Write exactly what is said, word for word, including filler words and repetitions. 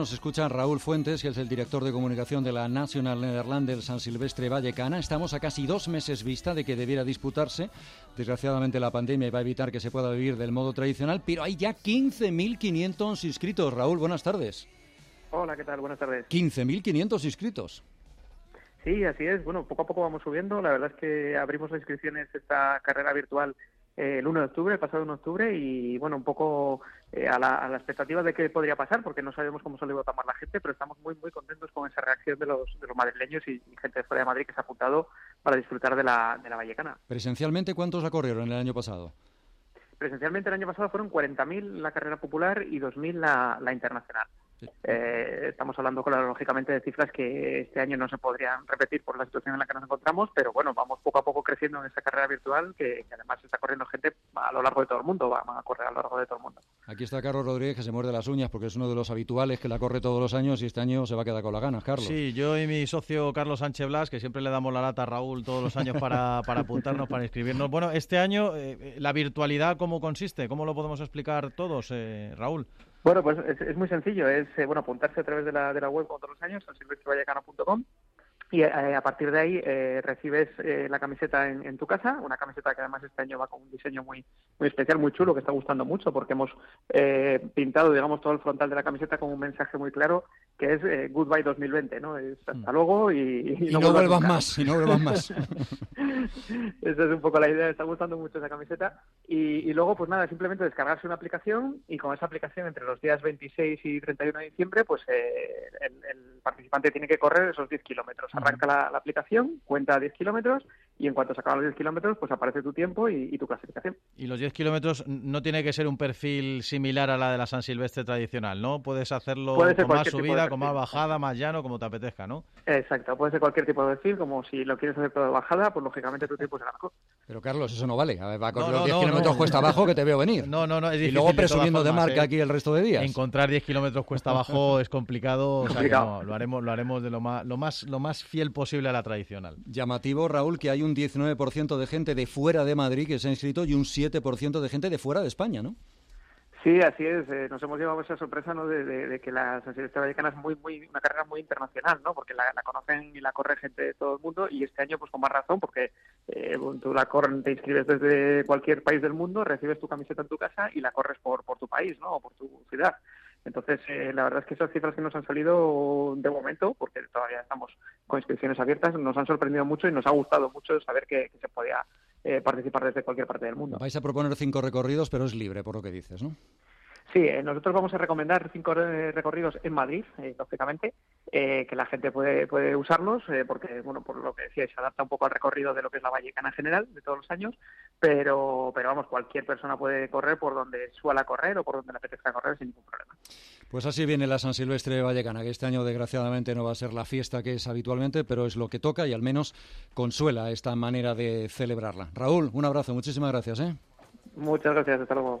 Nos escucha Raúl Fuentes, que es el director de comunicación de la National Nederlander San Silvestre Vallecana. Estamos a casi dos meses vista de que debiera disputarse. Desgraciadamente la pandemia va a evitar que se pueda vivir del modo tradicional, pero hay ya quince mil quinientos inscritos. Raúl, buenas tardes. Hola, ¿qué tal? Buenas tardes. quince mil quinientos inscritos. Sí, así es. Bueno, poco a poco vamos subiendo. La verdad es que abrimos las inscripciones esta carrera virtual eh, el uno de octubre, el pasado uno de octubre, y bueno, un poco eh, a, la, a la expectativa de qué podría pasar, porque no sabemos cómo se lo iba a tomar la gente, pero estamos muy, muy contentos con esa reacción de los, de los madrileños y, y gente de fuera de Madrid que se ha apuntado para disfrutar de la, de la Vallecana. Presencialmente, ¿cuántos la corrieron el año pasado? Presencialmente el año pasado fueron cuarenta mil la carrera popular y dos mil la, la internacional. Eh, estamos hablando, claro, lógicamente, de cifras que este año no se podrían repetir por la situación en la que nos encontramos, pero bueno, vamos poco a poco creciendo en esa carrera virtual que, que además está corriendo gente a lo largo de todo el mundo, va a correr a lo largo de todo el mundo. Aquí está Carlos Rodríguez, que se muerde las uñas porque es uno de los habituales que la corre todos los años y este año se va a quedar con las ganas, Carlos. Sí, yo y mi socio Carlos Sánchez Blas, que siempre le damos la lata a Raúl todos los años para, para apuntarnos, para inscribirnos. Bueno, este año, eh, ¿la virtualidad cómo consiste? ¿Cómo lo podemos explicar todos, eh, Raúl? Bueno, pues es, es muy sencillo, es eh, bueno apuntarse a través de la, de la web como todos los años, san silvestre vallecano punto com, y eh, a partir de ahí eh, recibes eh, la camiseta en, en tu casa, una camiseta que además este año va con un diseño muy muy especial, muy chulo, que está gustando mucho, porque hemos eh, pintado, digamos, todo el frontal de la camiseta con un mensaje muy claro, que es eh, Goodbye dos mil veinte, ¿no? Es hasta luego y, y, y no, no vuelvas más, y no vuelvas más. Esa es un poco la idea, está gustando mucho esa camiseta. Y, y luego, pues nada, simplemente descargarse una aplicación y con esa aplicación entre los días veintiséis y treinta y uno de diciembre, pues eh, el, el participante tiene que correr esos diez kilómetros. Arranca la, la aplicación, cuenta diez kilómetros y en cuanto se acaban los diez kilómetros, pues aparece tu tiempo y, y tu clasificación. Y los diez kilómetros no tiene que ser un perfil similar a la de la San Silvestre tradicional, ¿no? Puedes hacerlo Puede con más subida, con más bajada, más llano, como te apetezca, ¿no? Exacto, puede ser cualquier tipo de perfil, como si lo quieres hacer todo de bajada, pues lógicamente tu tiempo será mejor. Pero Carlos, eso no vale. A ver, va a correr no, los no, diez no, kilómetros no. cuesta abajo que te veo venir. No, no, no, es difícil. Y luego presumiendo de, de formas, marca ¿eh? aquí el resto de días. Encontrar diez kilómetros cuesta abajo es complicado, o sea que no, lo haremos, lo haremos de lo más, lo más, lo más fiel posible a la tradicional. Llamativo, Raúl, que hay un diecinueve por ciento de gente de fuera de Madrid que se ha inscrito y un siete por ciento de gente de fuera de España, ¿no? Sí, así es. Eh, nos hemos llevado esa sorpresa, ¿no? De, de, de que la San Silvestre Vallecana es muy, muy una carrera muy internacional, ¿no? Porque la, la conocen y la corre gente de todo el mundo y este año, pues con más razón, porque eh, tú la corres, te inscribes desde cualquier país del mundo, recibes tu camiseta en tu casa y la corres por, por tu país, ¿no? O por tu ciudad. Entonces, eh, la verdad es que esas cifras que nos han salido de momento, porque todavía estamos con inscripciones abiertas, nos han sorprendido mucho y nos ha gustado mucho saber que, que se podía eh, participar desde cualquier parte del mundo. Vais a proponer cinco recorridos, pero es libre, por lo que dices, ¿no? Sí, eh, nosotros vamos a recomendar cinco eh, recorridos en Madrid, eh, lógicamente, eh, que la gente puede puede usarlos, eh, porque, bueno, por lo que decía, se adapta un poco al recorrido de lo que es la Vallecana en general, de todos los años, pero, pero vamos, cualquier persona puede correr por donde suela correr o por donde le apetezca correr sin ningún problema. Pues así viene la San Silvestre Vallecana, que este año desgraciadamente no va a ser la fiesta que es habitualmente, pero es lo que toca y al menos consuela esta manera de celebrarla. Raúl, un abrazo, muchísimas gracias, ¿eh? Muchas gracias, hasta luego.